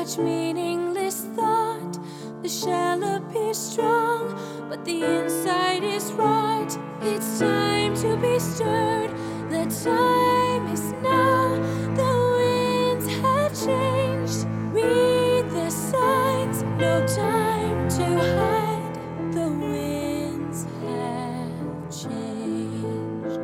much meaningless thought. The shell appears strong, but the inside is rot. It's time to be stirred. The time is now. The winds have changed. Read the signs. No time to hide. The winds have changed.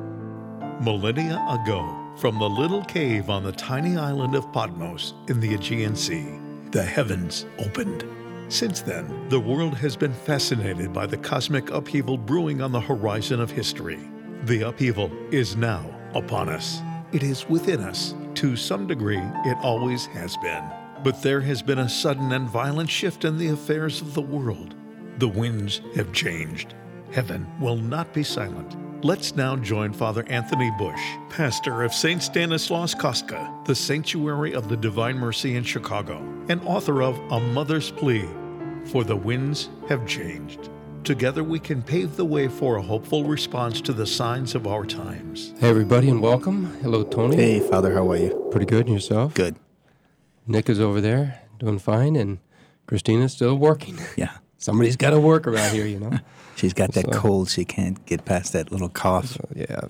Millennia ago, from the little cave on the tiny island of Patmos in the Aegean Sea, the heavens opened. Since then, the world has been fascinated by the cosmic upheaval brewing on the horizon of history. The upheaval is now upon us. It is within us. To some degree, it always has been. But there has been a sudden and violent shift in the affairs of the world. The winds have changed. Heaven will not be silent. Let's now join Father Anthony Bush, pastor of St. Stanislaus Kostka, the Sanctuary of the Divine Mercy in Chicago, and author of A Mother's Plea, For the Winds Have Changed. Together we can pave the way for a hopeful response to the signs of our times. Hey, everybody, and welcome. Hello, Tony. Hey, Father, how are you? Pretty good, and yourself? Good. Nick is over there doing fine, and Christina's still working. Yeah. Somebody's got to work around here, you know. She's got that cold. She can't get past that little cough. Yeah,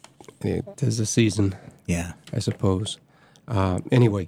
it is the season, Yeah. I suppose. Anyway,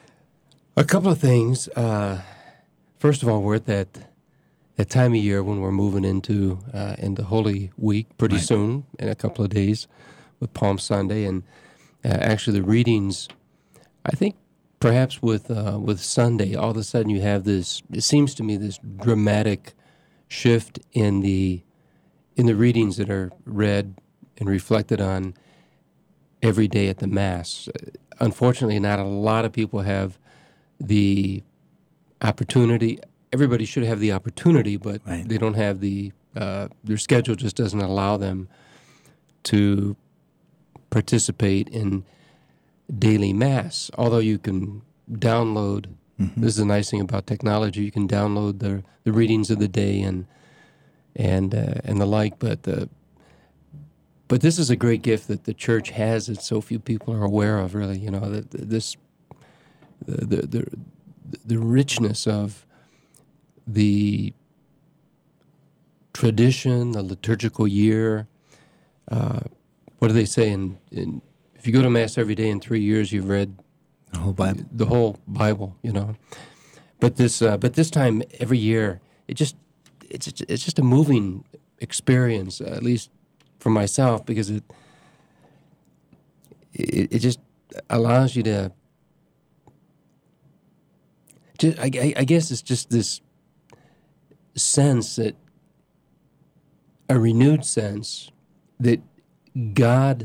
a couple of things. First of all, we're at that time of year when we're moving into Holy Week pretty soon, in a couple of days, with Palm Sunday. And actually the readings, I think perhaps with Sunday, all of a sudden you have this, it seems to me, this dramatic shift in the readings that are read and reflected on every day at the Mass. Unfortunately, not a lot of people have the opportunity. Everybody should have the opportunity, but they don't have their schedule just doesn't allow them to participate in daily Mass. Although you can download, this is a nice thing about technology, you can download the readings of the day and the like, but this is a great gift that the Church has that so few people are aware of, really. You know, the richness of the tradition, the liturgical year. What do they say? If you go to Mass every day in 3 years, you've read The whole Bible. The whole Bible, you know. But this time every year, it's just a moving experience, at least for myself, because it just allows you to. I guess it's just this sense, that a renewed sense that God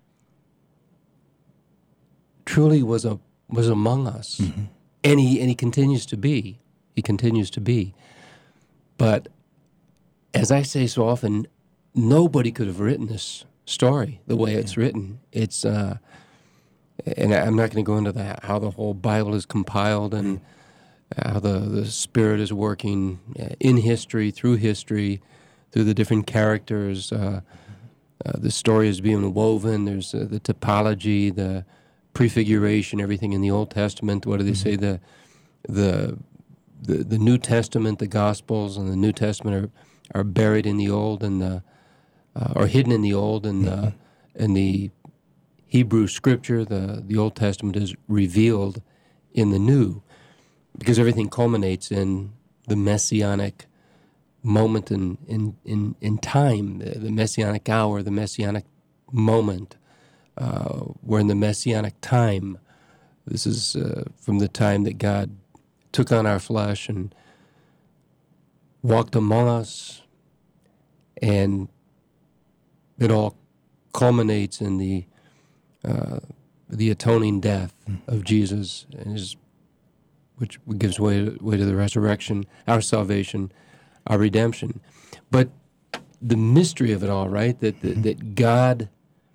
truly was among us, and he continues to be. He continues to be. But as I say so often, nobody could have written this story the way it's written. It's and I'm not going to go into how the whole Bible is compiled and how the Spirit is working in history, through the different characters. The story is being woven. There's the typology, the prefiguration, everything in the Old Testament. What do they say? The New Testament, the Gospels, and the New Testament are buried in the Old and or hidden in the Old, and the Hebrew Scripture, the Old Testament, is revealed in the New, because everything culminates in the Messianic moment in time, the Messianic hour, the Messianic moment. We're in the Messianic time. This is from the time that God took on our flesh and walked among us, and it all culminates in the atoning death of Jesus, and which gives way to the resurrection, our salvation, our redemption. But the mystery of it all, right? That God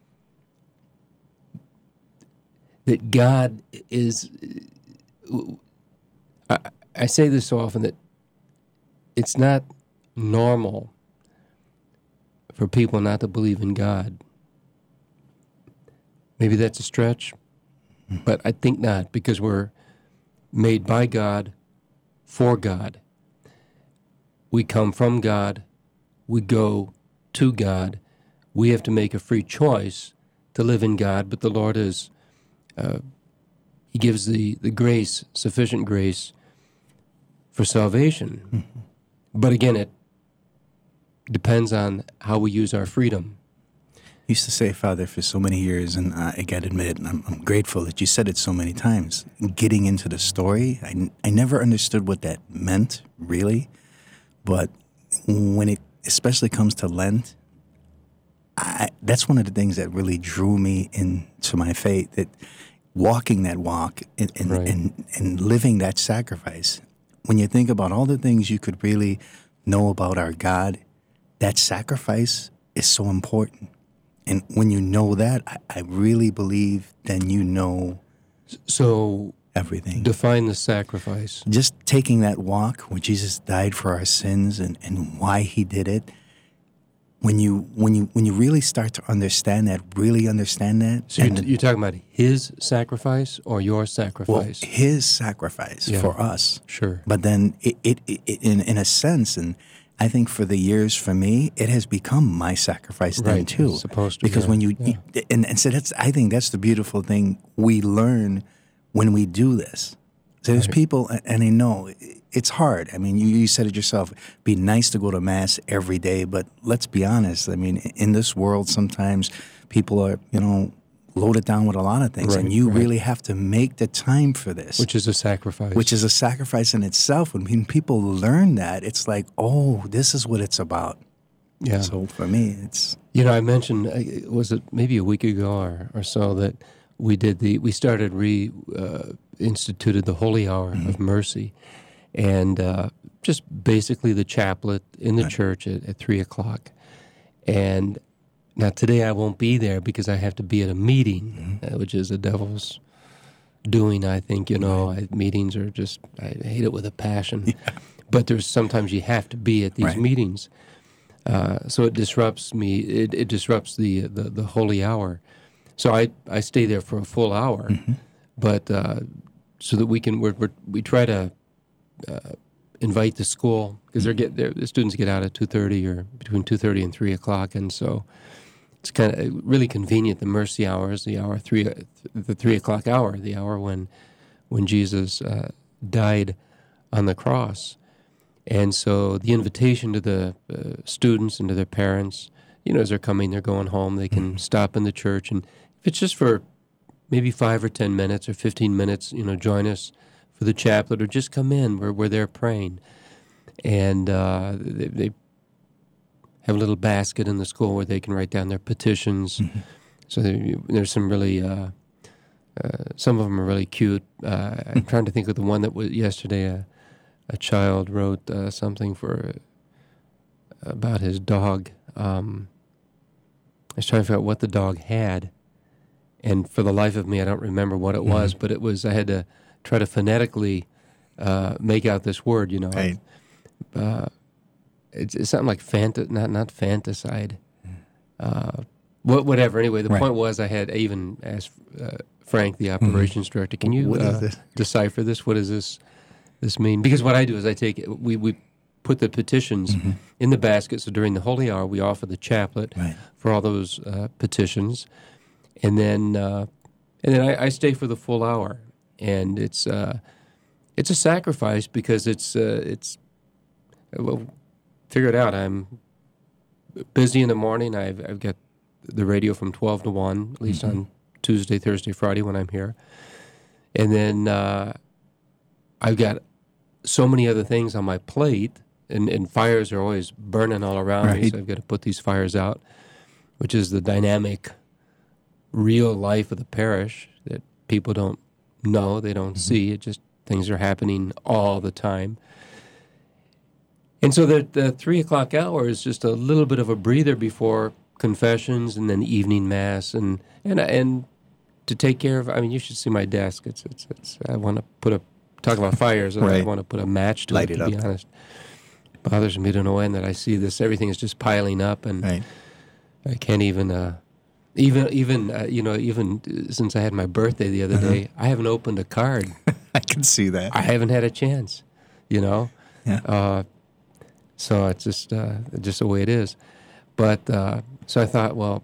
is. I say this so often that it's not normal for people not to believe in God. Maybe that's a stretch, but I think not, because we're made by God, for God. We come from God. We go to God. We have to make a free choice to live in God, but the Lord is, He gives the grace, sufficient grace for salvation. Mm-hmm. But again, it depends on how we use our freedom. I used to say, Father, for so many years, and I got to admit, and I'm grateful that you said it so many times, getting into the story, I never understood what that meant, really. But when it especially comes to Lent, that's one of the things that really drew me into my faith, that walking that walk and living that sacrifice. When you think about all the things you could really know about our God, that sacrifice is so important. And when you know that, I really believe then you know So everything. define the sacrifice. Just taking that walk where Jesus died for our sins and why he did it. When you really start to understand that, So you're talking about his sacrifice or your sacrifice? well, his sacrifice for us. Sure. But then it in a sense, and I think for the years for me, it has become my sacrifice then Right, too. it's supposed to because be, when you yeah. and so I think that's the beautiful thing we learn when we do this. So there's people, and I know it's hard. I mean, you said it yourself. Be nice to go to Mass every day, but let's be honest. I mean, in this world, sometimes people are, loaded down with a lot of things, and you really have to make the time for this. Which is a sacrifice. Which is a sacrifice in itself. When people learn that, it's like, oh, this is what it's about. Yeah. So for me, it's... I mentioned, was it maybe a week ago or so that we started instituted the Holy Hour of Mercy, and just basically the chaplet in the church at 3 o'clock. And now today I won't be there because I have to be at a meeting, which is the devil's doing, I think. Meetings are just, I hate it with a passion. Yeah. But there's sometimes you have to be at these meetings. So it disrupts me. It disrupts the Holy Hour. So I stay there for a full hour, but so that we try to invite the school, because the students get out at 2:30 or between 2:30 and 3 o'clock, and so it's kind of really convenient. The mercy hour is the 3 o'clock hour, the hour when Jesus died on the cross. And so the invitation to the students and to their parents, as they're coming, they're going home, they can stop in the church. And if it's just for maybe 5 or 10 minutes or 15 minutes, join us for the chaplet, or just come in. We're there praying. And they have a little basket in the school where they can write down their petitions. So there's some really, some of them are really cute. I'm trying to think of the one that was yesterday. A child wrote something about his dog. I was trying to figure out what the dog had, and for the life of me, I don't remember what it was. But it was, I had to try to phonetically make out this word. Right. It's something like not fanticide. Whatever. Anyway, the point was, I even asked Frank, the operations director, can you decipher this? What does this mean? Because what I do is we put the petitions in the basket. So during the Holy Hour, we offer the chaplet for all those petitions, and then I stay for the full hour. And it's a sacrifice because it's figure it out. I'm busy in the morning. I've got the radio from 12 to 1, at least on Tuesday, Thursday, Friday when I'm here, and then I've got so many other things on my plate, and fires are always burning all around me, so I've got to put these fires out, which is the dynamic, real life of the parish that people don't know, they don't see. It just, things are happening all the time. And so the 3 o'clock hour is just a little bit of a breather before confessions and then evening mass, and to take care of, you should see my desk. It's I want to talk about fires, and I want to put a match to Light it, it to be up. honest. It bothers me to no end that I see this, everything is just piling up, and I can't even, even since I had my birthday the other day, I haven't opened a card I can see that. I haven't had a chance, you know. Yeah. So it's just the way it is. But so I thought, well,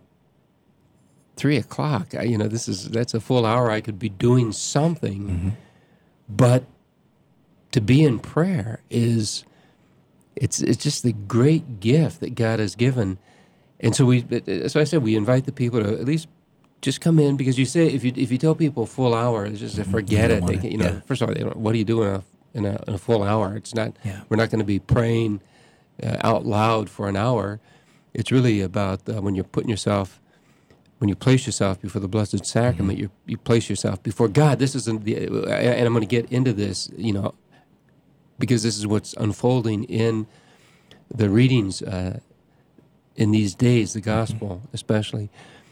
3:00. That's a full hour. I could be doing something, but to be in prayer it's just the great gift that God has given. And so so I said we invite the people to at least just come in, because you say if you tell people full hour, it's just forget it. They, First of all, what do you do in a full hour? It's not. Yeah. We're not going to be praying out loud for an hour. It's really about when you place yourself before the Blessed Sacrament, you place yourself before God. This isn't and I'm going to get into this, because this is what's unfolding in the readings in these days, the Gospel especially.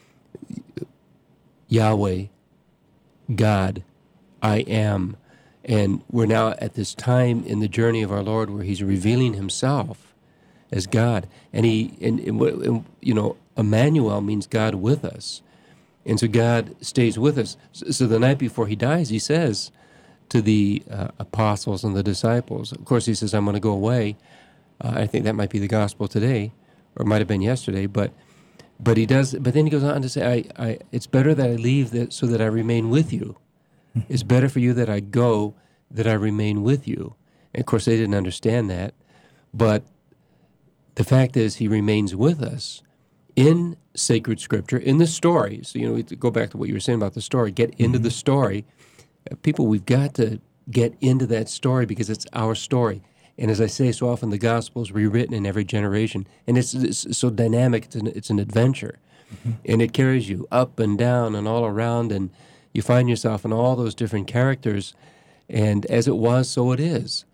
Yahweh, God, I am. And we're now at this time in the journey of our Lord where He's revealing Himself as God. And Emmanuel means God with us. And so God stays with us. So the night before He dies, He says to the apostles and the disciples, of course He says, I'm going to go away. I think that might be the gospel today, or it might have been yesterday, but He does. But then He goes on to say, it's better that I leave so that I remain with you. It's better for you that I go, that I remain with you. And of course, they didn't understand that. But the fact is, He remains with us in sacred Scripture, in the story. So, we go back to what you were saying about the story. Get into the story. People, we've got to get into that story because it's our story. And as I say so often, the gospel is rewritten in every generation. And it's so dynamic. It's an adventure. And it carries you up and down and all around, and you find yourself in all those different characters. And as it was, so it is,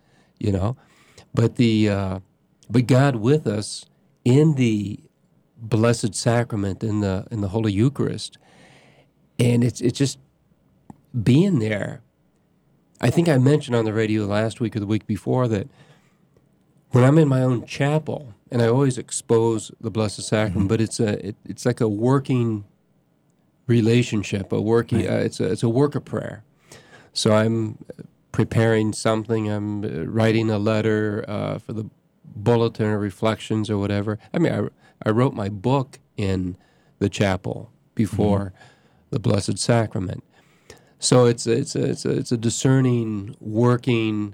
But but God with us in the Blessed Sacrament, in the Holy Eucharist, and it's just being there. I think I mentioned on the radio last week or the week before that when I'm in my own chapel, and I always expose the Blessed Sacrament, but it's like a working relationship, it's a work of prayer. So I'm preparing something, I'm writing a letter for the bulletin or reflections or whatever. I mean, I wrote my book in the chapel before the Blessed Sacrament. So it's a discerning, working,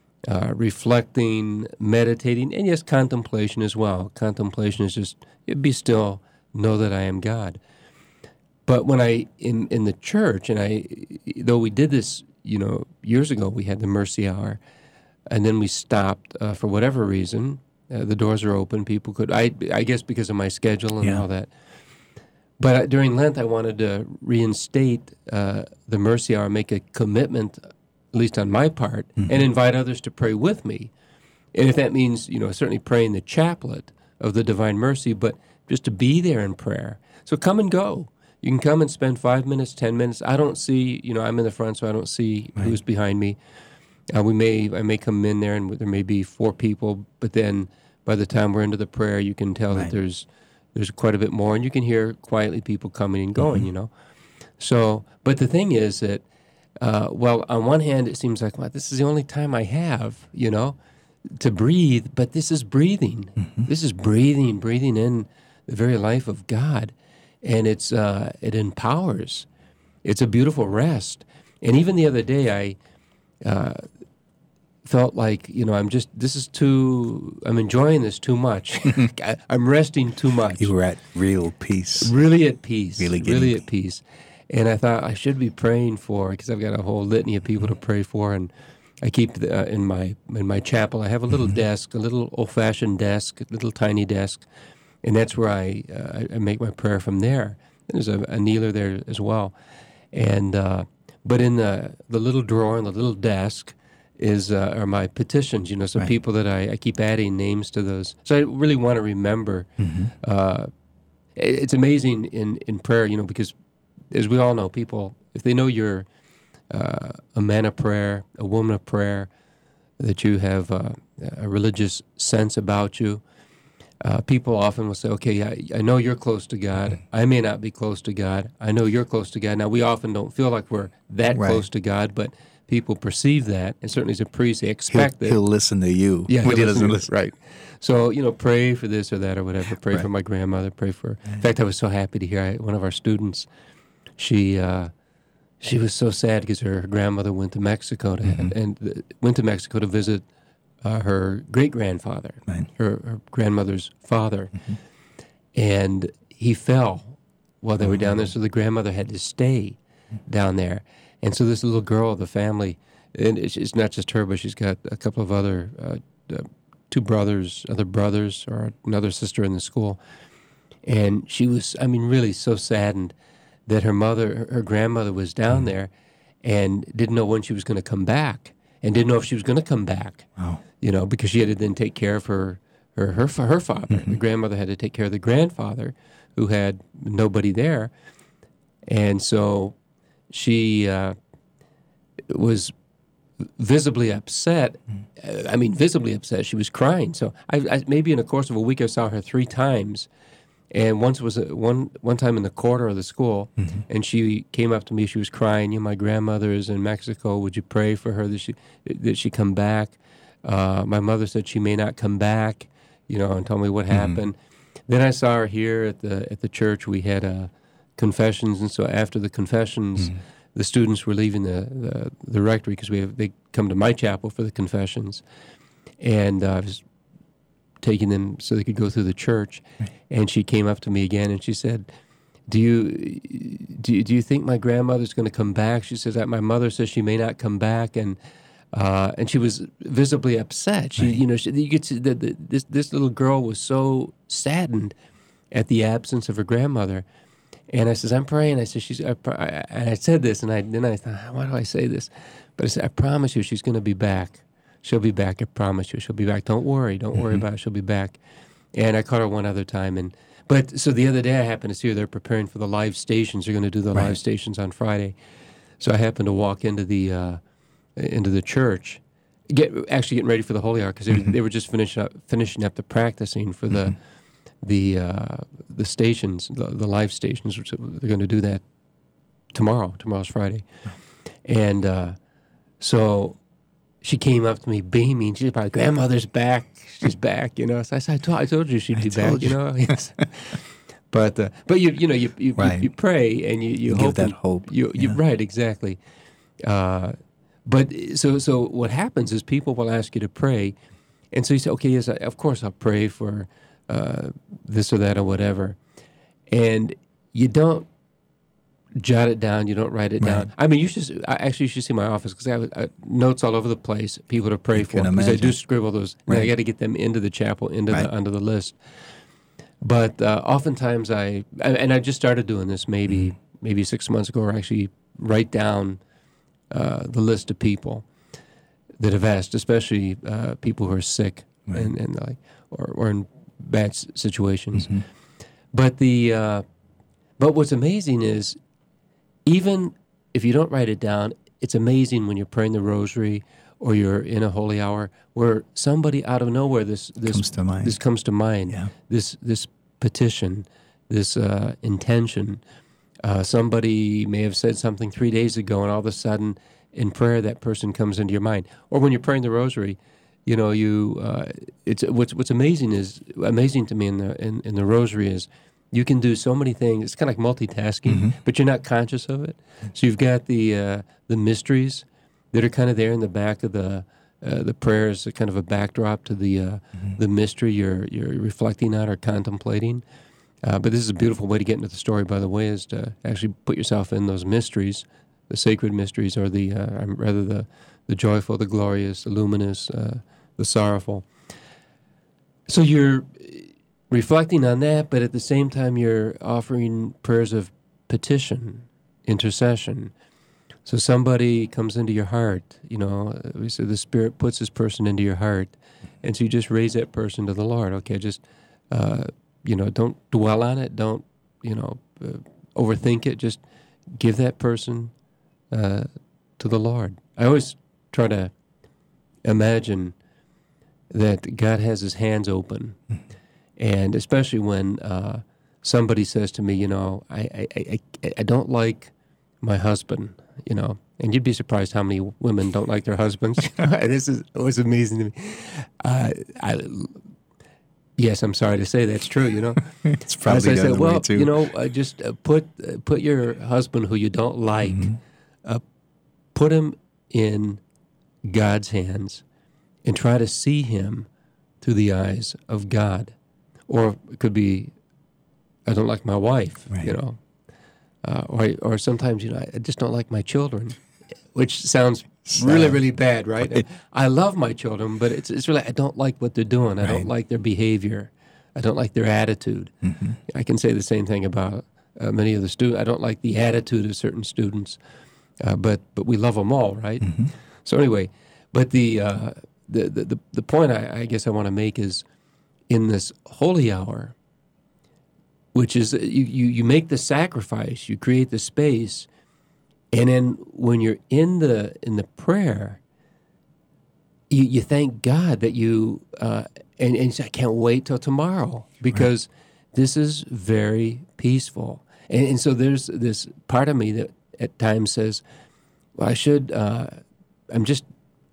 reflecting, meditating, and yes, contemplation as well. Contemplation is just, be still, know that I am God. But when in the church, and though we did this, years ago, we had the Mercy Hour, and then we stopped for whatever reason. The doors are open. People could, I guess because of my schedule and all that. But during Lent, I wanted to reinstate the Mercy Hour, make a commitment, at least on my part, and invite others to pray with me. And if that means, certainly praying the chaplet of the Divine Mercy, but just to be there in prayer. So come and go. You can come and spend 5 minutes, 10 minutes. I don't see, I'm in the front, so I don't see who's behind me. I may come in there, and there may be 4 people, but then by the time we're into the prayer, you can tell that there's quite a bit more, and you can hear quietly people coming and going, So, but the thing is that, on one hand, it seems like, this is the only time I have, to breathe, but this is breathing. This is breathing in the very life of God, and it empowers. It's a beautiful rest. And even the other day, I felt like, I'm enjoying this too much. I'm resting too much. You were at real peace. Really at peace. Really at peace. And I thought I should be praying for, because I've got a whole litany of people to pray for, and I keep in my chapel, I have a little desk, a little old-fashioned desk, a little tiny desk, and that's where I make my prayer from there. And there's a kneeler there as well. And but in the little drawer in the little desk are my petitions, some people that I keep adding names to those. So I really want to remember. It's amazing in prayer, because as we all know, people, if they know you're a man of prayer, a woman of prayer, that you have a religious sense about you, people often will say, okay, I know you're close to God. I may not be close to God. I know you're close to God. Now, we often don't feel like we're that close to God, but people perceive that, and certainly as a priest, they expect that. He'll listen to you Yeah, when he he'll doesn't to- listen. Right. So, pray for this or that or whatever. Pray for Right. my grandmother. Pray for. In fact, I was so happy to hear one of our students. She was so sad because her grandmother went to Mexico went to Mexico to visit her great grandfather, Right. her grandmother's father, and he fell while they were down there. So the grandmother had to stay down there, and so this little girl of the family, and it's not just her, but she's got a couple of other other brothers, or another sister in the school, and she was, really so saddened that her grandmother was down there, and didn't know when she was going to come back, and didn't know if she was going to come back. Wow. Because she had to then take care of her father. The grandmother had to take care of the grandfather, who had nobody there, and so she was visibly upset. Visibly upset. She was crying. So I maybe in the course of a week I saw her 3 times, and once was one time in the corridor of the school, and she came up to me. She was crying. My grandmother is in Mexico. Would you pray for her that she come back? My mother said she may not come back. And tell me what happened. Then I saw her here at the church. We had confessions, and so after the confessions, the students were leaving the rectory because they come to my chapel for the confessions, and I was taking them so they could go through the church. And she came up to me again, and she said, Do you think my grandmother's going to come back? She says that my mother says she may not come back, and she was visibly upset. She, you could see that this little girl was so saddened at the absence of her grandmother. And I says, I'm praying. I said, and I said this, and then I thought, why do I say this? But I said, I promise you, she's going to be back. She'll be back. I promise you, she'll be back. Don't worry about it. She'll be back. And I caught her one other time, so the other day I happened to see her. They're preparing for the live stations. They're going to do the live stations on Friday. So I happened to walk into the church, getting ready for the Holy Hour, because they were just finishing up the practicing for the stations, the live stations. Which they're going to do that tomorrow. Tomorrow's Friday, and so she came up to me beaming. She's like, "Grandmother's back. She's back." So I said, "I told you she'd be back." Yes. But you pray and you hope give that hope. You right, exactly. But so what happens is people will ask you to pray, and so you say, "Okay, yes, of course I'll pray for this or that or whatever," and you don't jot it down. You don't write it down. You should see my office, because I have notes all over the place. People to pray for, because I do scribble those. And I got to get them into the chapel, onto the list. But oftentimes I just started doing this maybe 6 months ago, or actually write down the list of people that have asked, especially people who are sick and or in bad situations. But what's amazing is, even if you don't write it down, it's amazing when you're praying the rosary or you're in a holy hour, where somebody out of nowhere this comes to mind. Yeah. This petition, this intention. Somebody may have said something 3 days ago, and all of a sudden, in prayer, that person comes into your mind. Or when you're praying the rosary, it's what's amazing to me in the rosary is you can do so many things. It's kind of like multitasking, but you're not conscious of it. So you've got the mysteries that are kind of there in the back of the prayers, kind of a backdrop to the mystery you're reflecting on or contemplating. But this is a beautiful way to get into the story, by the way, is to actually put yourself in those mysteries, the sacred mysteries, or the joyful, the glorious, the luminous, the sorrowful. So you're reflecting on that, but at the same time you're offering prayers of petition, intercession. So somebody comes into your heart, we say the Spirit puts this person into your heart, and so you just raise that person to the Lord. Okay, just don't dwell on it. Don't, overthink it. Just give that person to the Lord. I always try to imagine that God has His hands open, and especially when somebody says to me, I don't like my husband, And you'd be surprised how many women don't like their husbands. This is always amazing to me. Yes, I'm sorry to say that's true, you know. It's probably As I the said, other way, well, too. you know, just put your husband who you don't like, put him in God's hands and try to see him through the eyes of God. Or it could be, I don't like my wife, Right. you know. Or sometimes, you know, I just don't like my children, which sounds really, really bad, right? I love my children, but it's really, I don't like what they're doing. I don't Right. like their behavior. I don't like their attitude. I can say the same thing about many of the students. I don't like the attitude of certain students, but we love them all, right? So anyway, but the point I guess I want to make is in this holy hour, which is you make the sacrifice, you create the space, and then when you're in the prayer, you thank God that you and you say, I can't wait till tomorrow because this is very peaceful. And so there's this part of me that at times says, well, I should. I'm just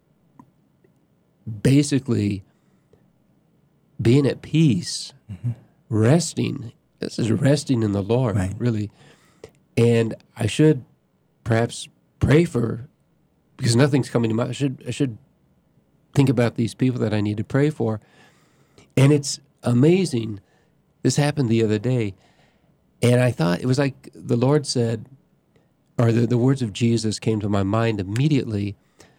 basically being at peace, resting. This is resting in the Lord, Right. really. And I should perhaps pray for, because nothing's coming to mind. I should think about these people that I need to pray for. And it's amazing. This happened the other day. And I thought, it was like the Lord said, or the words of Jesus came to my mind immediately.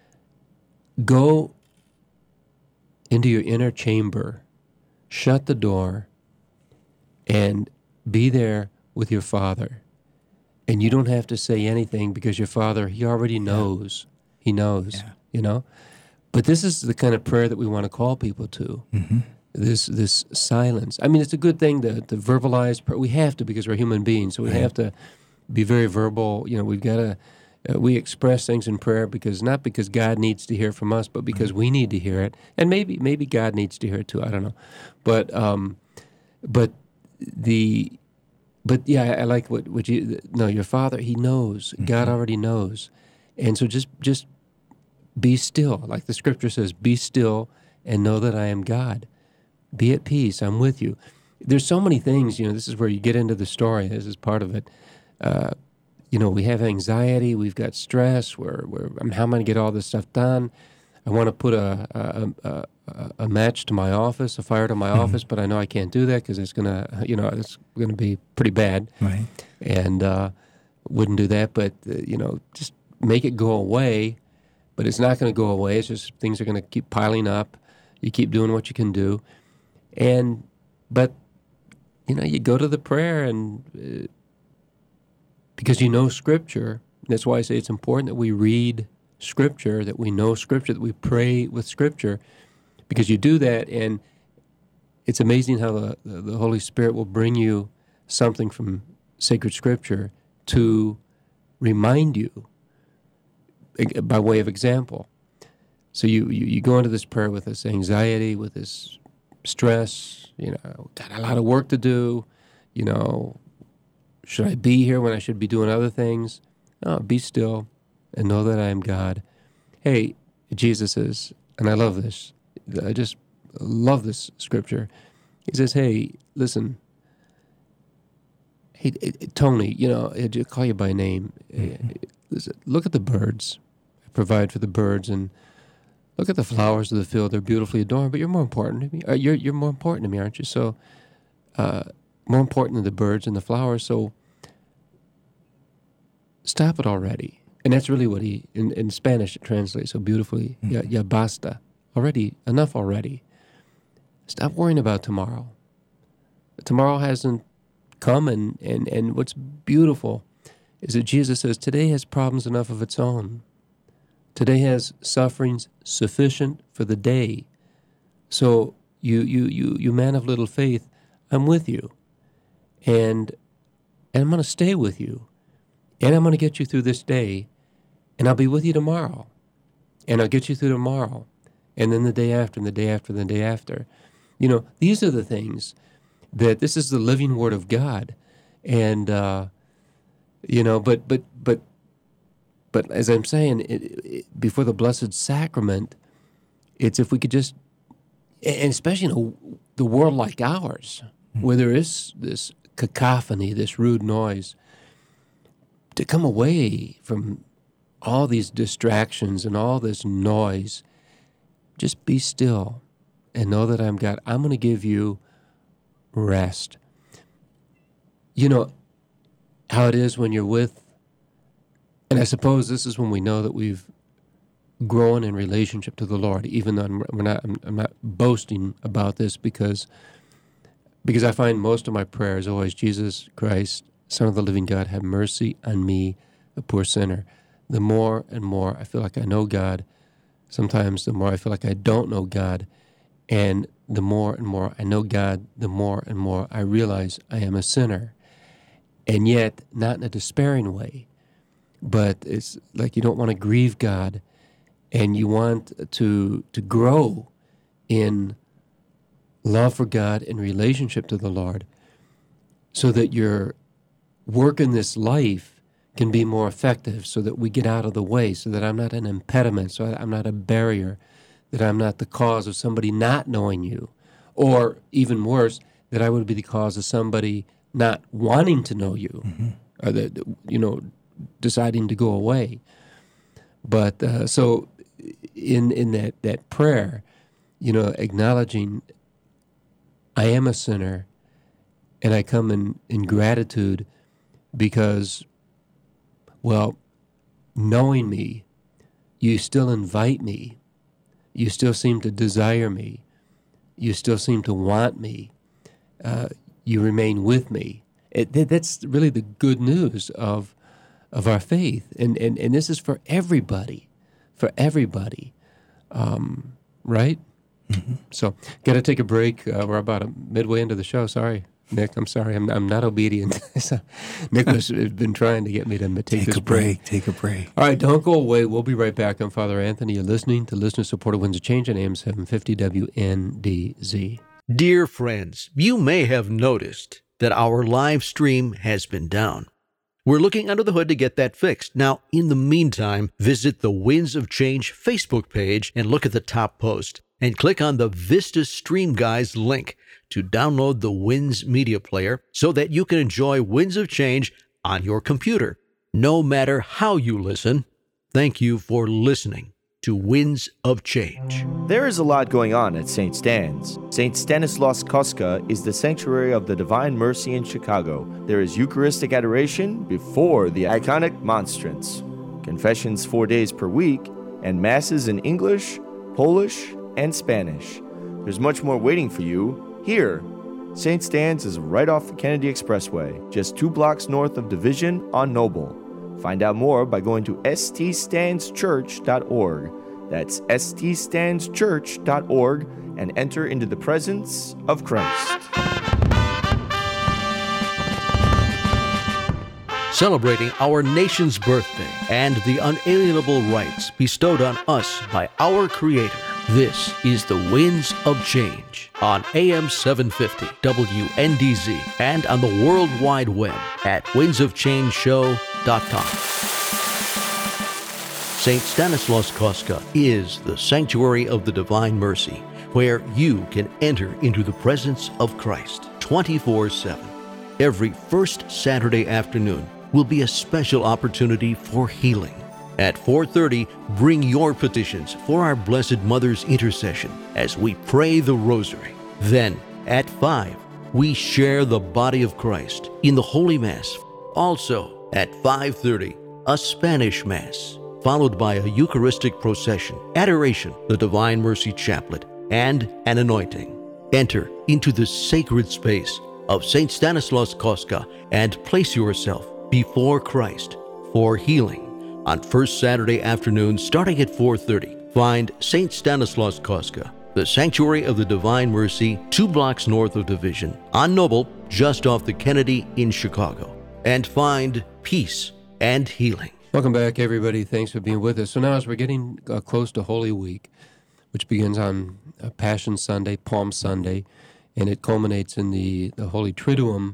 Go into your inner chamber, shut the door, and be there with your Father. And you don't have to say anything because your Father, He already knows. He knows, Yeah. you know? But this is the kind of prayer that we want to call people to. This silence. I mean, it's a good thing to verbalize prayer. We have to because we're human beings, so we have to be very verbal. You know, we've got to, we express things in prayer not because God needs to hear from us, but because we need to hear it. And maybe God needs to hear it too, I don't know. But yeah, I like what you, no, your Father, He knows. God already knows. And so just be still. Like the Scripture says, be still and know that I am God. Be at peace. I'm with you. There's so many things, you know, this is where you get into the story. This is part of it. You know, we have anxiety. We've got stress. How am I going to get all this stuff done? I want to put a match to my office, a fire to my office, but I know I can't do that because it's gonna be pretty bad. Right. And wouldn't do that. But you know, just make it go away. But it's not going to go away. It's just things are going to keep piling up. You keep doing what you can do, but you know, you go to the prayer and because you know Scripture. That's why I say it's important that we read Scripture, that we know Scripture, that we pray with Scripture, because you do that, and it's amazing how the Holy Spirit will bring you something from sacred Scripture to remind you by way of example. So you go into this prayer with this anxiety, with this stress, you know, got a lot of work to do, you know, should I be here when I should be doing other things? No, be still and know that I am God. Hey, Jesus says, and I love this, I just love this Scripture. He says, hey, listen, hey, Tony, you know, I call you by name. Listen, look at the birds. I provide for the birds, and look at the flowers of the field. They're beautifully adorned, but you're more important to me. You're more important to me, aren't you? So, more important than the birds and the flowers. So, stop it already. And that's really what he, in Spanish, it translates so beautifully. Ya basta. Already, enough already. Stop worrying about tomorrow. Tomorrow hasn't come, and what's beautiful is that Jesus says today has problems enough of its own. Today has sufferings sufficient for the day. So you man of little faith, I'm with you. And I'm going to stay with you. And I'm going to get you through this day. And I'll be with you tomorrow. And I'll get you through tomorrow. And then the day after, and the day after, and the day after. You know, these are the things that this is the living Word of God. And, you know, but But as I'm saying, before the Blessed Sacrament, it's if we could just, and especially in the world like ours, where there is this cacophony, this rude noise, to come away from all these distractions and all this noise, just be still and know that I'm God. I'm going to give you rest. You know how it is when you're with, and I suppose this is when we know that we've grown in relationship to the Lord, even though I'm not boasting about this because I find most of my prayers always, Jesus Christ, Son of the living God, have mercy on me, a poor sinner. The more and more I feel like I know God, sometimes the more I feel like I don't know God, and the more and more I know God, the more and more I realize I am a sinner. And yet, not in a despairing way, but it's like you don't want to grieve God, and you want to grow in love for God and relationship to the Lord, so that your work in this life can be more effective, so that we get out of the way, so that I'm not an impediment, so I'm not a barrier, that I'm not the cause of somebody not knowing you, or even worse, that I would be the cause of somebody not wanting to know you, or deciding to go away. But so in that prayer, acknowledging I am a sinner, and I come in gratitude because, well, knowing me, you still invite me. You still seem to desire me. You still seem to want me. You remain with me. That's really the good news of our faith. And this is for everybody. Right? Mm-hmm. So, got to take a break. We're about midway into the show. Sorry, Nick. I'm sorry. I'm not obedient. Nicholas has been trying to get me to take this break. Take a break. All right, don't go away. We'll be right back. I'm Father Anthony. You're listening to Listener-Supported Winds of Change on AM 750 WNDZ. Dear friends, you may have noticed that our live stream has been down. We're looking under the hood to get that fixed. Now, in the meantime, visit the Winds of Change Facebook page and look at the top post, and click on the Vista Stream Guys link to download the Winds Media Player so that you can enjoy Winds of Change on your computer. No matter how you listen, thank you for listening to Winds of Change. There is a lot going on at St. Stan's. St. Stanislaus Kostka is the sanctuary of the Divine Mercy in Chicago. There is Eucharistic adoration before the iconic monstrance, confessions 4 days per week, and masses in English, Polish, and Spanish. There's much more waiting for you here. St. Stan's is right off the Kennedy Expressway, just 2 blocks north of Division on Noble. Find out more by going to ststanschurch.org. That's ststanschurch.org, and enter into the presence of Christ. Celebrating our nation's birthday and the unalienable rights bestowed on us by our Creator. This is the Winds of Change on AM 750 WNDZ and on the World Wide Web at windsofchangeshow.com. St. Stanislaus Kostka is the sanctuary of the Divine Mercy, where you can enter into the presence of Christ 24/7. Every first Saturday afternoon will be a special opportunity for healing. At 4:30, bring your petitions for our Blessed Mother's intercession as we pray the Rosary. Then, at 5, we share the body of Christ in the Holy Mass. Also, at 5:30, a Spanish Mass, followed by a Eucharistic procession, adoration, the Divine Mercy Chaplet, and an anointing. Enter into the sacred space of St. Stanislaus Kostka and place yourself before Christ for healing. On first Saturday afternoon, starting at 4:30, find St. Stanislaus Kostka, the Sanctuary of the Divine Mercy, 2 blocks north of Division, on Noble, just off the Kennedy in Chicago, and find peace and healing. Welcome back, everybody. Thanks for being with us. So now as we're getting close to Holy Week, which begins on Passion Sunday, Palm Sunday, and it culminates in the Holy Triduum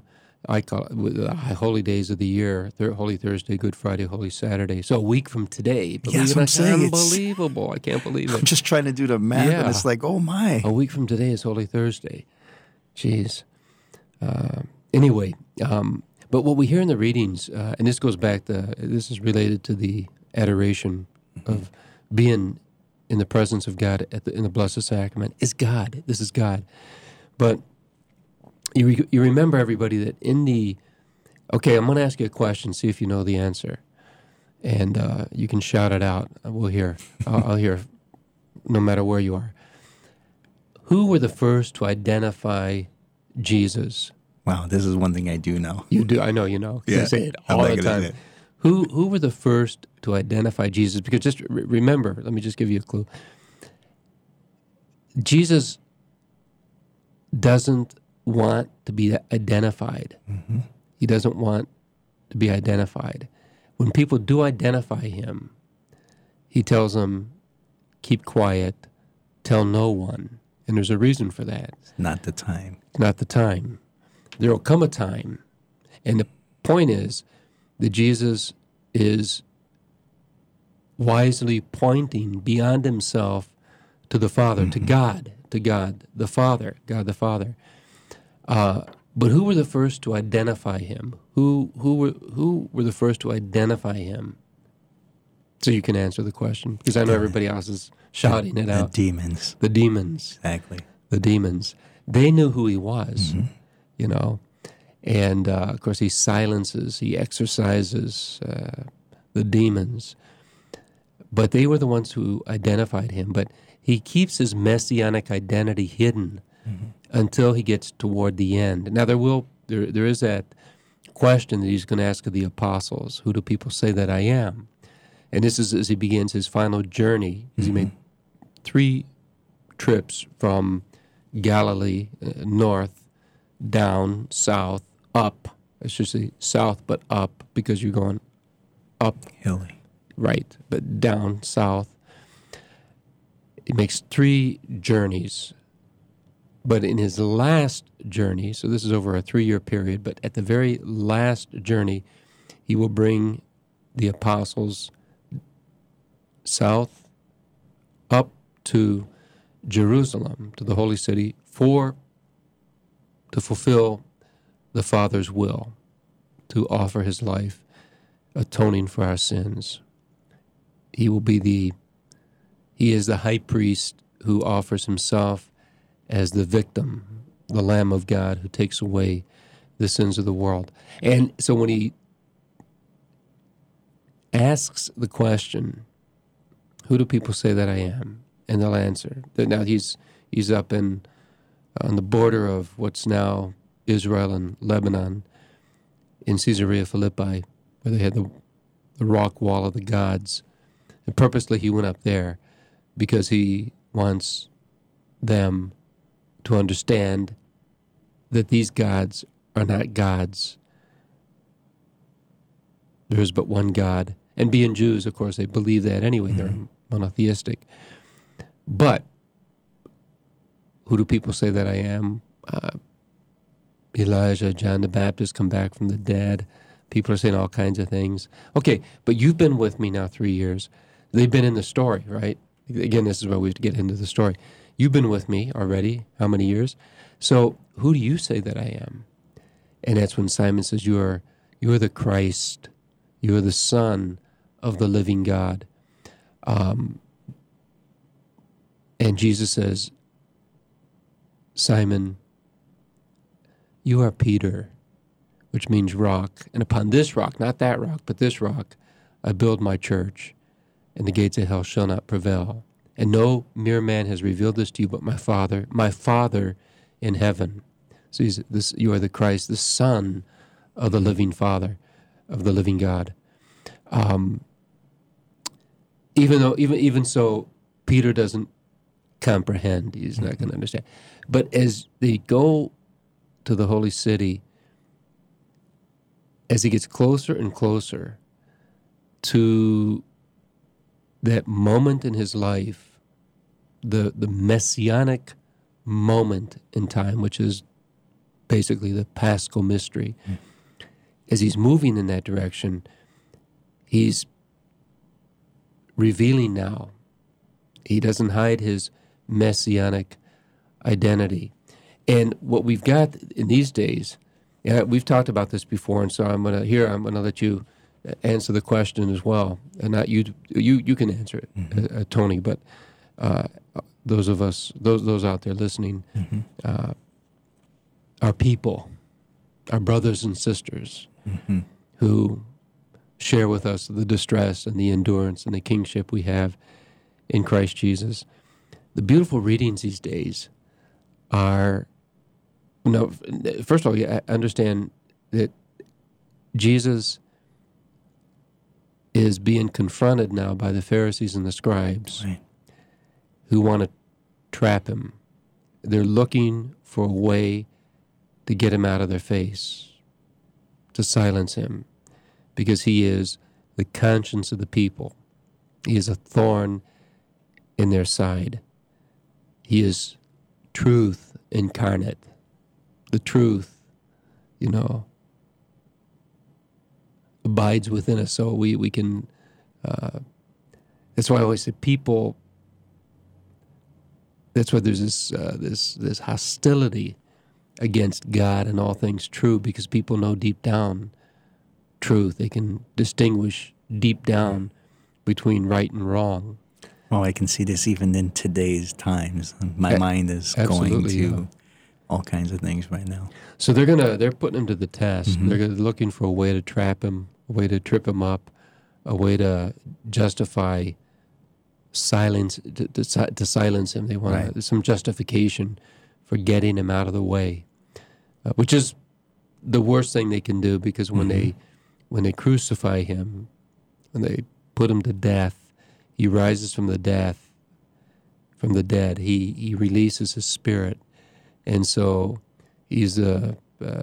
I call it the holy days of the year: Holy Thursday, Good Friday, Holy Saturday. So a week from today, believe it or not, unbelievable! I can't believe it. I'm just trying to do the math, and it's like, oh my! A week from today is Holy Thursday. Jeez. Anyway, but what we hear in the readings, and this goes back to, this is related to the adoration of being in the presence of God in the Blessed Sacrament, is God. This is God. But you remember, everybody, that in the... Okay, I'm going to ask you a question, see if you know the answer. And you can shout it out. We'll hear. I'll hear no matter where you are. Who were the first to identify Jesus? Wow, this is one thing I do know. You do? I know you know. Yeah, you say it all the time. Who were the first to identify Jesus? Because just remember, let me just give you a clue. Jesus doesn't want to be identified. Mm-hmm. He doesn't want to be identified. When people do identify him, he tells them, keep quiet, tell no one. And there's a reason for that. It's not the time. Not the time. There will come a time. And the point is that Jesus is wisely pointing beyond himself to the Father, mm-hmm. to God the Father, God the Father. But who were the first to identify him? Who were the first to identify him? So you can answer the question, because I know everybody else is shouting it out. The demons. The demons. Exactly. The demons. They knew who he was, mm-hmm. you know. And, of course, he silences, he exorcises the demons. But they were the ones who identified him. But he keeps his messianic identity hidden mm-hmm. until he gets toward the end. Now, there is that question that he's going to ask of the apostles. Who do people say that I am? And this is as he begins his final journey. Mm-hmm. He made 3 trips from Galilee, north, down, south, up. I should say south, but up, because you're going up. Hilly. Right, but down, south. He makes 3 journeys. But in his last journey, so this is over a 3-year period, but at the very last journey, he will bring the apostles south, up to Jerusalem, to the holy city, to fulfill the Father's will, to offer his life, atoning for our sins. He is the high priest who offers himself as the victim, the Lamb of God who takes away the sins of the world. And so when he asks the question, who do people say that I am? And they'll answer. Now he's up on the border of what's now Israel and Lebanon, in Caesarea Philippi, where they had the rock wall of the gods. And purposely he went up there because he wants them to understand that these gods are not gods. There is but one God. And being Jews, of course, they believe that anyway. Mm-hmm. They're monotheistic. But who do people say that I am? Elijah, John the Baptist come back from the dead. People are saying all kinds of things. Okay, but you've been with me now 3 years. They've been in the story, right? Again, this is where we have to get into the story. You've been with me already. How many years? So who do you say that I am? And that's when Simon says, you are the Christ. You are the Son of the living God. And Jesus says, Simon, you are Peter, which means rock. And upon this rock, not that rock, but this rock, I build my church, and the gates of hell shall not prevail. And no mere man has revealed this to you but my Father in heaven. So you are the Christ, the Son of the living Father, of the living God. Even so, Peter doesn't comprehend. He's not going to understand. But as they go to the holy city, as he gets closer and closer to that moment in his life, the messianic moment in time, which is basically the Paschal mystery. As he's moving in that direction, he's revealing now. He doesn't hide his messianic identity. And what we've got in these days, we've talked about this before, and so I'm going to let you answer the question as well. And not you can answer it, Tony, but those of us, those out there listening, our people, our brothers and sisters who share with us the distress and the endurance and the kingship we have in Christ Jesus. The beautiful readings these days are, first of all, you understand that Jesus is being confronted now by the Pharisees and the scribes who want to trap him. They're looking for a way to get him out of their face, to silence him, because he is the conscience of the people. He is a thorn in their side. He is truth incarnate. The truth, abides within us, so we can. That's why I always say people. That's why there's this hostility against God and all things true, because people know deep down truth. They can distinguish deep down between right and wrong. Oh, I can see this even in today's times. My mind is going to all kinds of things right now. So they're putting him to the test. They're looking for a way to trap him, a way to trip him up, a way to justify silence, to silence him. They want some justification for getting him out of the way, which is the worst thing they can do, because when they crucify him, when they put him to death, he rises from the dead. He releases his spirit, and so he's he'll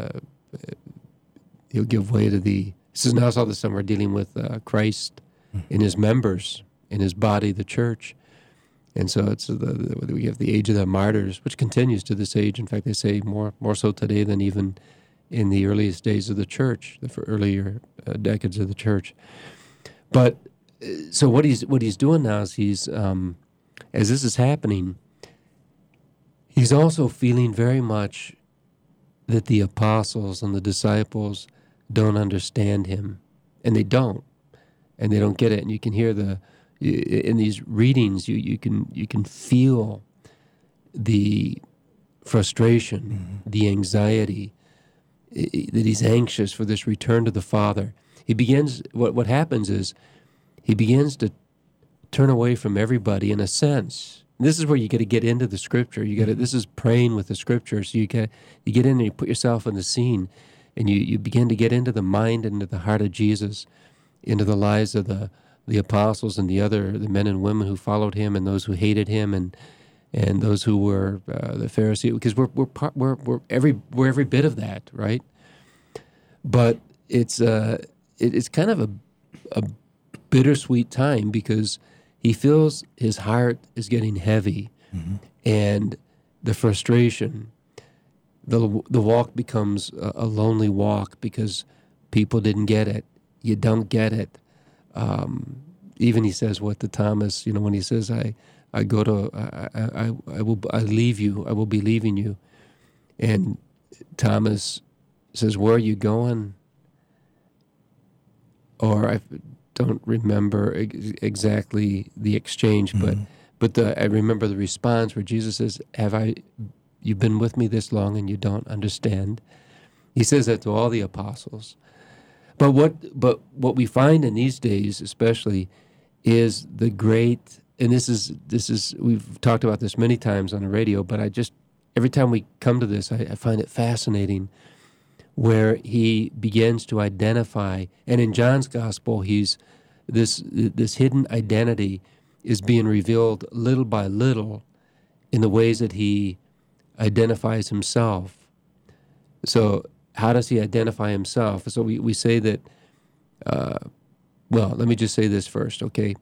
give way to the. This is now all the time we're dealing with Christ in his members, in his body, the church, and so it's we have the age of the martyrs, which continues to this age. In fact, they say more so today than even in the earliest days of the church, the earlier decades of the church. But so what he's doing now is he's as this is happening, he's also feeling very much that the apostles and the disciples don't understand him, and they don't get it. And you can hear in these readings, you can feel the frustration, the anxiety, that he's anxious for this return to the Father. He begins. What happens is he begins to turn away from everybody in a sense. And this is where you got to get into the Scripture. This is praying with the Scripture. So you get in and you put yourself in the scene, and you begin to get into the mind and into the heart of Jesus, into the lives of the apostles and the men and women who followed him, and those who hated him, and those who were the Pharisees, because we're every bit of that, right? But it's kind of a bittersweet time, because he feels his heart is getting heavy, and the frustration, the walk becomes a lonely walk, because people didn't get it. You don't get it. Even he says what to Thomas, when he says, I leave you, I will be leaving you. And Thomas says, where are you going? Or I don't remember exactly the exchange, but I remember the response where Jesus says, you've been with me this long and you don't understand? He says that to all the apostles. But what we find in these days especially is the great, and this is we've talked about this many times on the radio, but every time we come to this, I find it fascinating, where he begins to identify, and in John's gospel, he's this hidden identity is being revealed little by little in the ways that he identifies himself. So how does he identify himself? So we say that, let me just say this first, okay?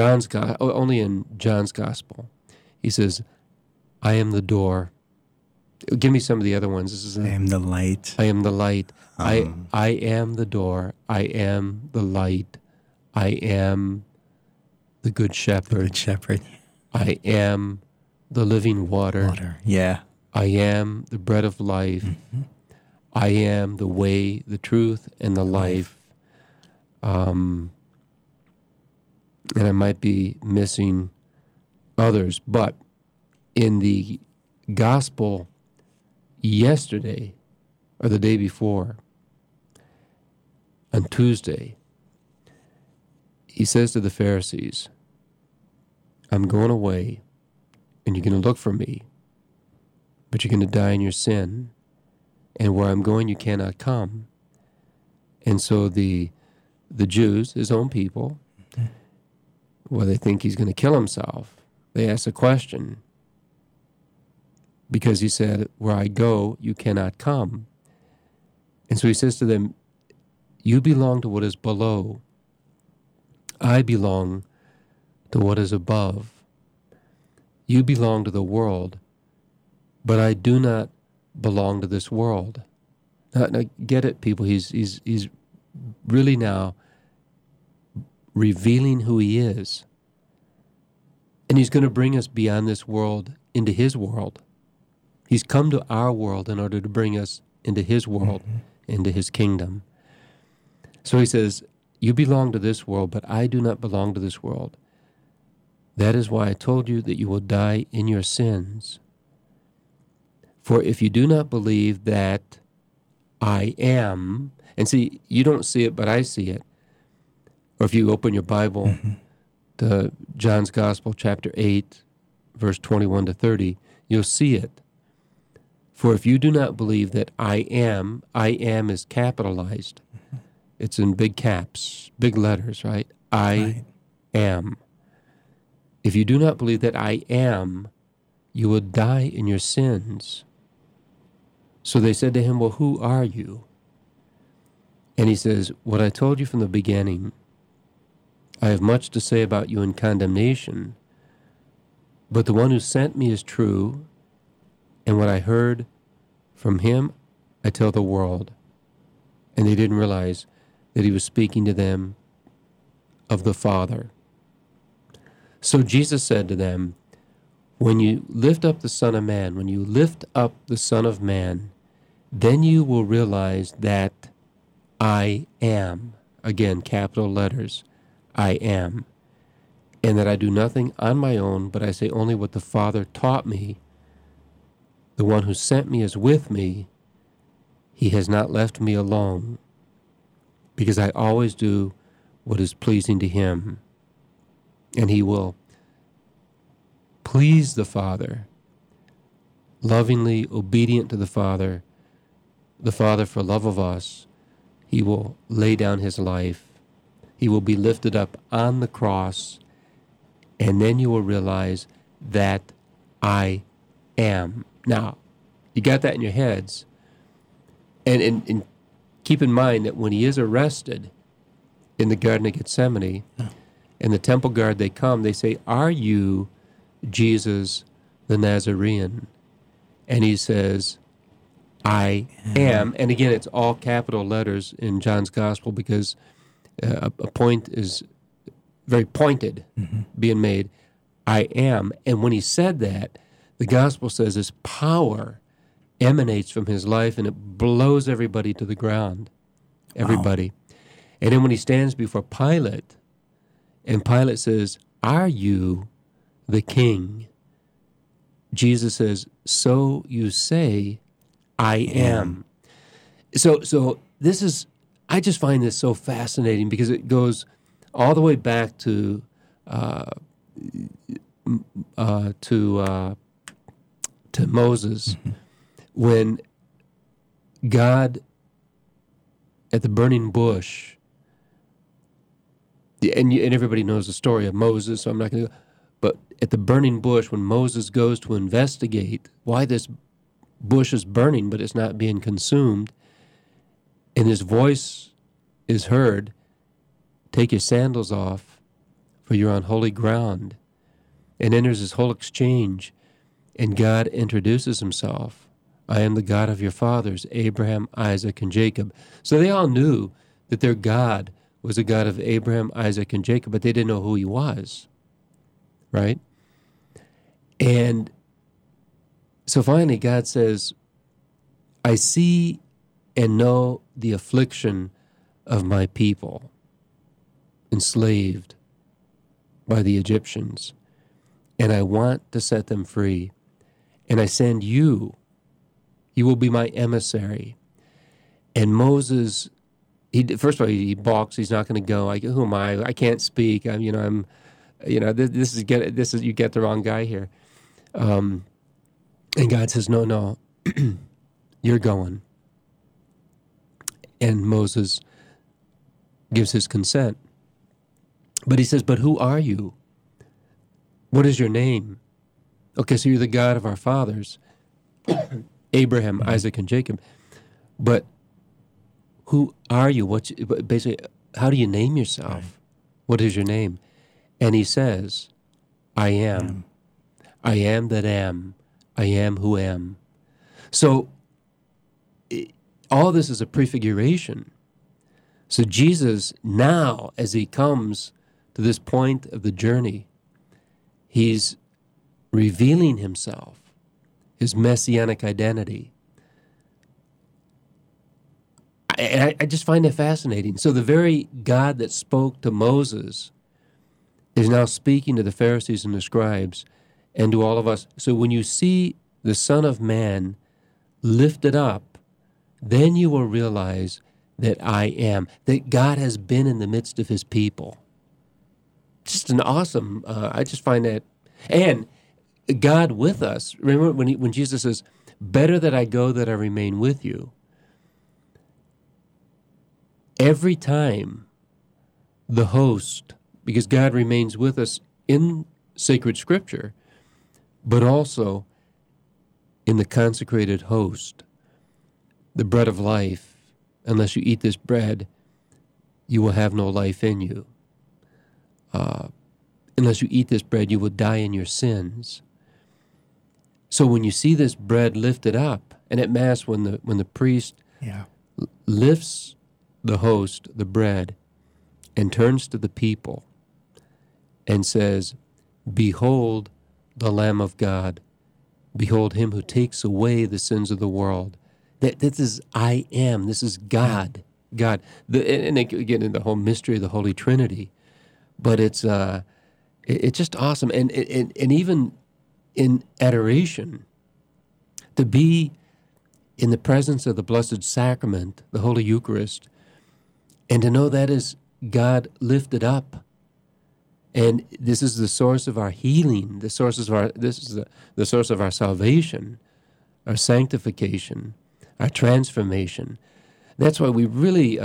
Only in John's gospel, he says, I am the door. Give me some of the other ones. This is I am the light. I am the light. I am the door. I am the light. I am the good shepherd. Good shepherd. I am the living water. Yeah. I am the bread of life. I am the way, the truth, and the life. And I might be missing others, but in the gospel yesterday or the day before, on Tuesday, he says to the Pharisees, I'm going away, and you're going to look for me, but you're going to die in your sin, and where I'm going you cannot come. And so the Jews, his own people, well, they think he's going to kill himself. They ask a question, because he said, where I go, you cannot come. And so he says to them, you belong to what is below. I belong to what is above. You belong to the world, but I do not belong to this world. Now get it, people. He's really now revealing who he is. And he's going to bring us beyond this world into his world. He's come to our world in order to bring us into his world, into his kingdom. So he says, you belong to this world, but I do not belong to this world. That is why I told you that you will die in your sins. For if you do not believe that I am, and see, you don't see it, but I see it. Or if you open your Bible to John's Gospel, chapter 8, verse 21 to 30, you'll see it. For if you do not believe that I am is capitalized. It's in big caps, big letters, right? I am. If you do not believe that I am, you will die in your sins. So they said to him, well, who are you? And he says, what I told you from the beginning. I have much to say about you in condemnation, but the one who sent me is true, and what I heard from him, I tell the world. And they didn't realize that he was speaking to them of the Father. So Jesus said to them, when you lift up the Son of Man, when you lift up the Son of Man, then you will realize that I am, again, capital letters, I am, and that I do nothing on my own, but I say only what the Father taught me. The one who sent me is with me. He has not left me alone, because I always do what is pleasing to him. And he will please the Father, lovingly obedient to the Father for love of us. He will lay down his life. He will be lifted up on the cross, and then you will realize that I am. Now, you got that in your heads, and keep in mind that when he is arrested in the Garden of Gethsemane, and the temple guard, they come, they say, are you Jesus the Nazarene? And he says, I am. And again, it's all capital letters in John's Gospel, because a point is very pointed being made. I am. And when he said that, the Gospel says his power emanates from his life, and it blows everybody to the ground. Everybody. Wow. And then when he stands before Pilate, and Pilate says, are you the king? Jesus says, so you say, I am. So this is, I just find this so fascinating, because it goes all the way back to Moses, when God at the burning bush, and everybody knows the story of Moses, so I'm not going to go, but at the burning bush, when Moses goes to investigate why this bush is burning but it's not being consumed, and his voice is heard, take your sandals off, for you're on holy ground, and enters this whole exchange, and God introduces himself. I am the God of your fathers, Abraham, Isaac, and Jacob. So they all knew that their God was a God of Abraham, Isaac, and Jacob, but they didn't know who he was, right? And so finally God says, I see and know the affliction of my people, enslaved by the Egyptians, and I want to set them free. And I send you. You will be my emissary. And Moses, first of all, he balks. He's not going to go. Who am I? I can't speak. This is you get the wrong guy here. And God says, no, you're going. And Moses gives his consent. But he says, but who are you? What is your name? Okay, so you're the God of our fathers, Abraham, Isaac, and Jacob. But who are you? Basically, how do you name yourself? Right. What is your name? And he says, I am. I am that am. I am who am. So all this is a prefiguration. So Jesus now, as he comes to this point of the journey, he's revealing himself, his messianic identity. I just find that fascinating. So the very God that spoke to Moses is now speaking to the Pharisees and the scribes and to all of us. So when you see the Son of Man lifted up, then you will realize that I am, that God has been in the midst of his people. Just an awesome, I just find that, and God with us. Remember when Jesus says, better that I go that I remain with you. Every time the host, because God remains with us in sacred scripture, but also in the consecrated host, the bread of life. Unless you eat this bread, you will have no life in you. Unless you eat this bread, you will die in your sins. So when you see this bread lifted up, and at Mass when the priest lifts the host, the bread, and turns to the people and says, behold the Lamb of God, behold him who takes away the sins of the world. This is I am. This is God. God. And they get into the whole mystery of the Holy Trinity. But it's just awesome. And even in adoration, to be in the presence of the Blessed Sacrament, the Holy Eucharist, and to know that is God lifted up. And this is the source of our healing. This is the source of our salvation, our sanctification, our transformation. That's why we really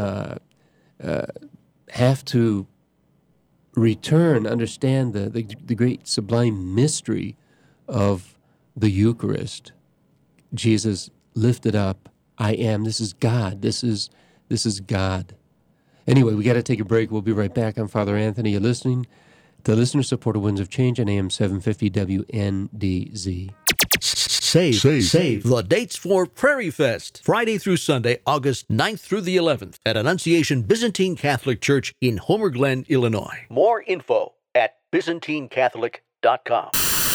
have to understand the great sublime mystery of the Eucharist. Jesus lifted up, I am. This is God. This is God. Anyway, we got to take a break. We'll be right back. I'm Father Anthony. You're listening to listener-supported Winds of Change on AM 750 WNDZ. Save. The dates for Prairie Fest, Friday through Sunday, August 9th through the 11th at Annunciation Byzantine Catholic Church in Homer Glen, Illinois. More info at ByzantineCatholic.com.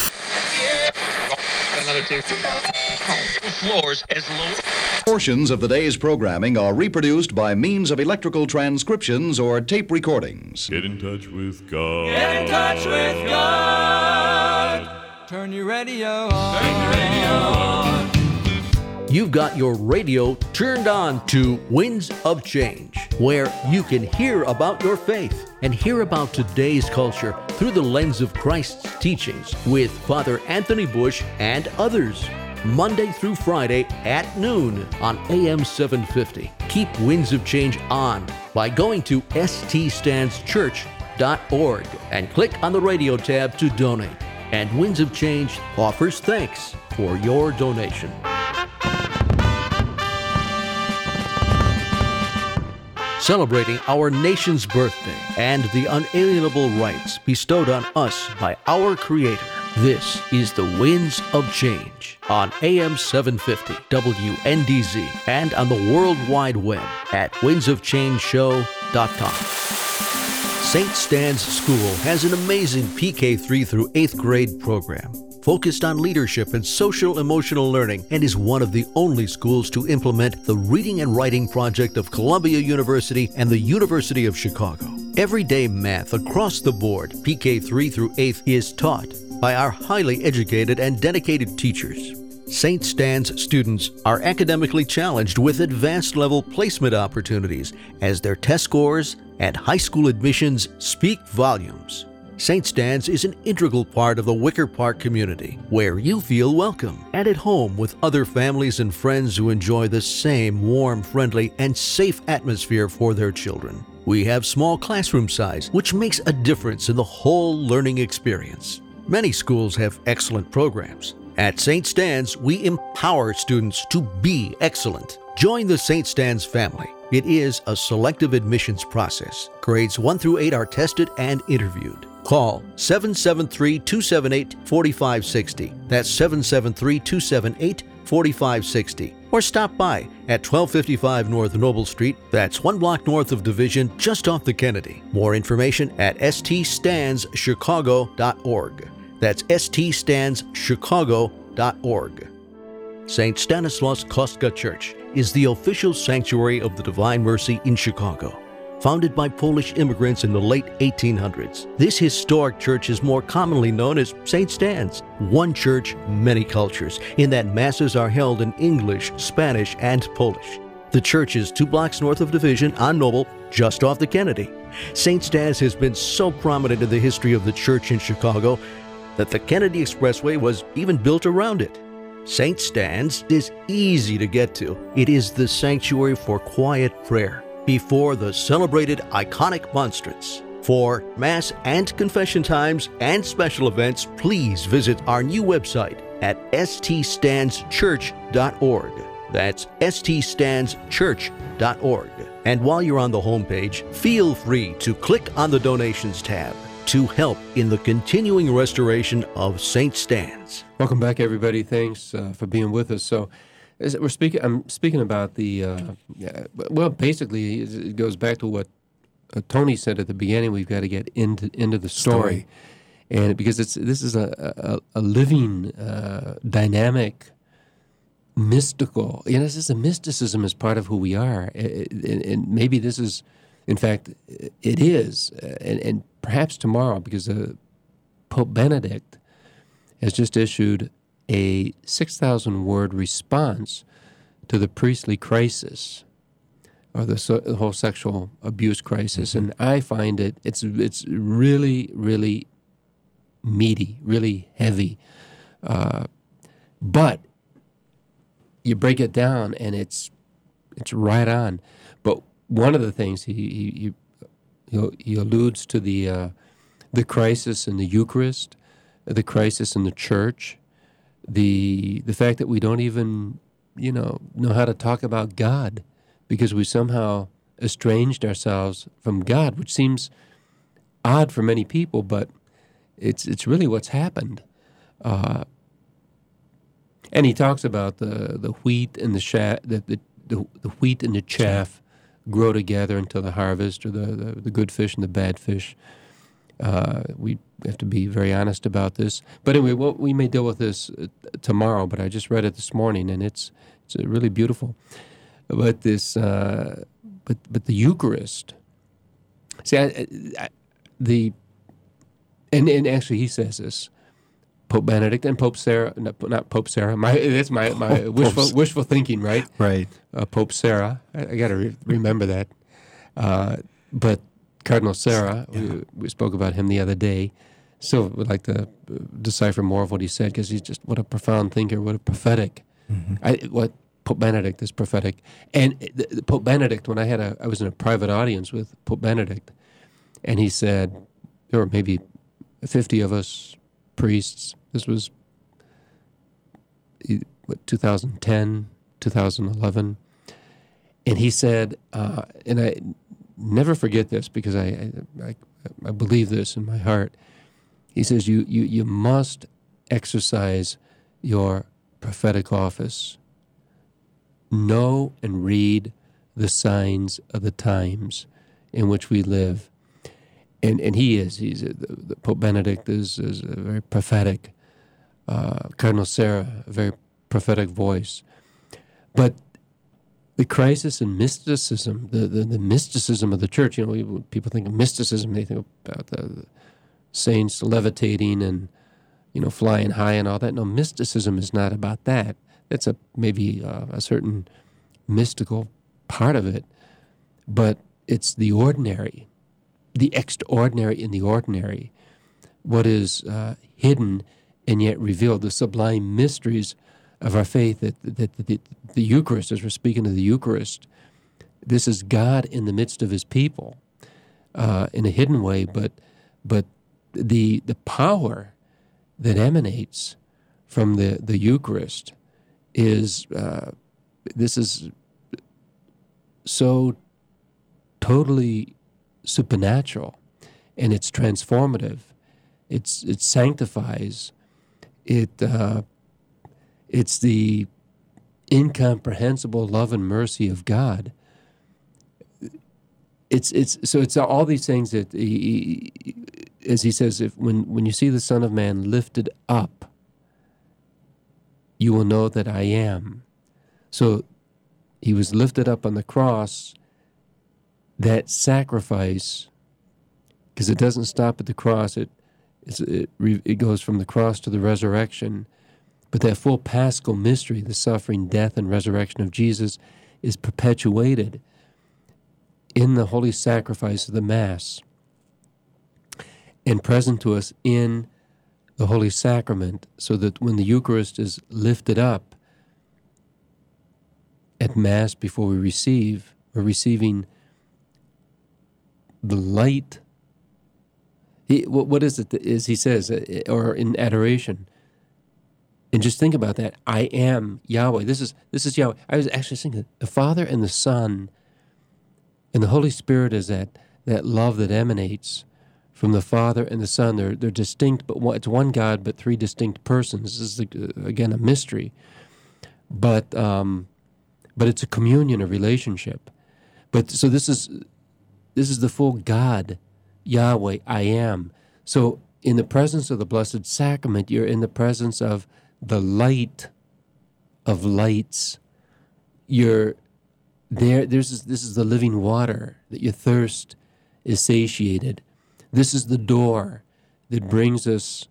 Portions of the day's programming are reproduced by means of electrical transcriptions or tape recordings. Get in touch with God. Get in touch with God. Turn your radio on. Turn your radio on. You've got your radio turned on to Winds of Change, where you can hear about your faith and hear about today's culture through the lens of Christ's teachings with Father Anthony Bush and others. Monday through Friday at noon on AM 750. Keep Winds of Change on by going to ststandschurch.org and click on the radio tab to donate. And Winds of Change offers thanks for your donation. Celebrating our nation's birthday and the unalienable rights bestowed on us by our Creator. This is the Winds of Change on AM 750 WNDZ and on the World Wide Web at windsofchangeshow.com. St. Stan's School has an amazing PK3 through 8th grade program focused on leadership and social emotional learning, and is one of the only schools to implement the Reading and Writing Project of Columbia University and the University of Chicago. Everyday math across the board, PK3 through 8th, is taught by our highly educated and dedicated teachers. St. Stan's students are academically challenged with advanced level placement opportunities as their test scores and high school admissions speak volumes. St. Stan's is an integral part of the Wicker Park community, where you feel welcome and at home with other families and friends who enjoy the same warm, friendly, and safe atmosphere for their children. We have small classroom size, which makes a difference in the whole learning experience. Many schools have excellent programs. At St. Stan's, we empower students to be excellent. Join the St. Stan's family. It is a selective admissions process. Grades 1 through 8 are tested and interviewed. Call 773-278-4560. That's 773-278-4560. Or stop by at 1255 North Noble Street. That's 1 block north of Division, just off the Kennedy. More information at ststanschicago.org. That's ststanschicago.org. St. Stanislaus Kostka Church is the official sanctuary of the Divine Mercy in Chicago. Founded by Polish immigrants in the late 1800s, this historic church is more commonly known as St. Stan's. One church, many cultures, in that masses are held in English, Spanish, and Polish. The church is 2 blocks north of Division on Noble, just off the Kennedy. St. Stan's has been so prominent in the history of the church in Chicago that the Kennedy Expressway was even built around it. St. Stan's is easy to get to. It is the sanctuary for quiet prayer before the celebrated iconic monstrance. For Mass and confession times and special events, please visit our new website at ststanschurch.org. That's ststanschurch.org. And while you're on the homepage, feel free to click on the Donations tab to help in the continuing restoration of St. Stan's. Welcome back, everybody. Thanks for being with us. So, I'm speaking about the. Well, basically, it goes back to what Tony said at the beginning. We've got to get into the story, and because this is a living, dynamic, mystical. This is a mysticism as part of who we are, and maybe this is, in fact, it is, and perhaps tomorrow, because Pope Benedict has just issued a 6,000-word response to the priestly crisis, or the whole sexual abuse crisis, and I find it's really, really meaty, really heavy, but you break it down and it's right on. But one of the things he alludes to the crisis in the Eucharist, the crisis in the church, the fact that we don't even know how to talk about God because we somehow estranged ourselves from God, which seems odd for many people, but it's really what's happened. And he talks about the wheat and the wheat and the chaff grow together until the harvest, or the good fish and the bad fish. We have to be very honest about this. But anyway, we may deal with this tomorrow, but I just read it this morning, and it's really beautiful. But this, but the Eucharist. See, and actually he says this, Pope Benedict and Pope Sarah, not Pope Sarah. That's my wishful thinking, right? Right. Pope Sarah. I got to remember that. But Cardinal Sarah, we spoke about him the other day. Still would like to decipher more of what he said, because he's just, what a profound thinker, what a prophetic. Mm-hmm. What Pope Benedict is prophetic. And the Pope Benedict, when I was in a private audience with Pope Benedict, and he said, there were maybe 50 of us priests. This was 2010, 2011. And he said, and I never forget this, because I believe this in my heart. He says, you must exercise your prophetic office. Know and read the signs of the times in which we live. And the Pope Benedict is a very prophetic, Cardinal Sarah, a very prophetic voice. But the crisis in mysticism, the mysticism of the church, when people think of mysticism, they think about the saints levitating and, flying high and all that. No, mysticism is not about that. That's maybe a certain mystical part of it, but it's the ordinary, the extraordinary in the ordinary, what is hidden and yet revealed, the sublime mysteries of our faith, that the Eucharist, as we're speaking of the Eucharist, this is God in the midst of his people in a hidden way, but the power that emanates from the Eucharist is, this is so totally supernatural, and it's transformative. It sanctifies. It's the incomprehensible love and mercy of God. It's all these things that as he says, when you see the Son of Man lifted up, you will know that I am. So he was lifted up on the cross. That sacrifice, because it doesn't stop at the cross, it goes from the cross to the resurrection. But that full paschal mystery, the suffering, death, and resurrection of Jesus, is perpetuated in the holy sacrifice of the Mass and present to us in the Holy Sacrament, so that when the Eucharist is lifted up at Mass before we receive, we're receiving the light. What is it, as he says, or in adoration? And just think about that. I am Yahweh. This is Yahweh. I was actually thinking the Father and the Son and the Holy Spirit is that love that emanates from the Father and the Son. They're distinct, but it's one God, but three distinct persons. This is, again, a mystery. But it's a communion, a relationship. But so this is the full God, Yahweh, I am. So in the presence of the Blessed Sacrament, you're in the presence of the light of lights. You're there. This is the living water, that your thirst is satiated. This is the door that brings us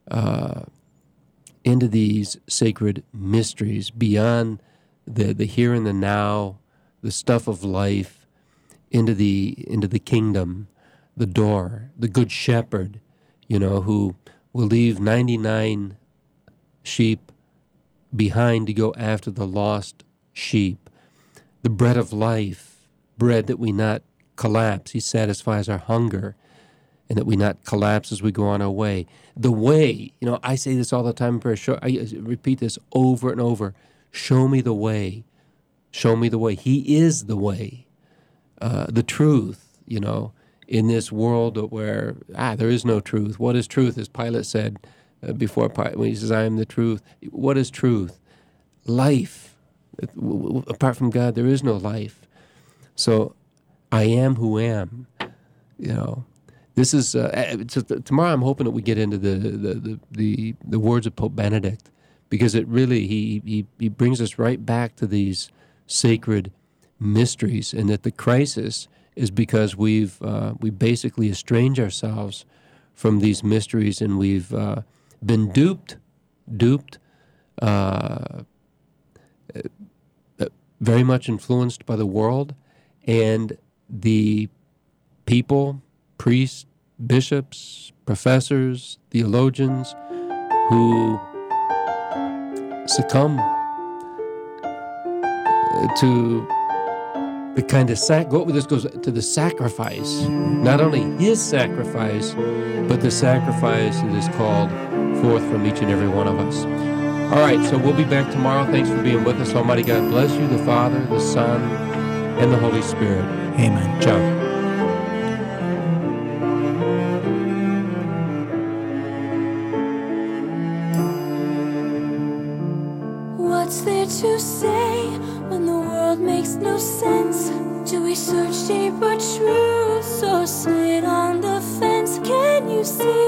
into these sacred mysteries beyond the here and the now, the stuff of life, into the kingdom, the door, the good shepherd, who will leave 99 sheep behind to go after the lost sheep. The bread of life, bread that we not collapse. He satisfies our hunger, and that we not collapse as we go on our way. The way, I say this all the time in prayer. I repeat this over and over. Show me the way. Show me the way. He is the way. The truth, in this world where there is no truth. What is truth? As Pilate said before, when he says, I am the truth. What is truth? Life. Apart from God, there is no life. So I am who am. This is tomorrow. I'm hoping that we get into the words of Pope Benedict, because it really he brings us right back to these sacred mysteries, and that the crisis is because we basically estranged ourselves from these mysteries, and we've been duped, very much influenced by the world and the people, priests, bishops, professors, theologians who succumb to the kind of this goes to the sacrifice, not only his sacrifice, but the sacrifice that is called forth from each and every one of us. All right, so we'll be back tomorrow. Thanks for being with us. Almighty God bless you, the Father, the Son, and the Holy Spirit. Amen. Ciao. We search deep, but truth so sit on the fence. Can you see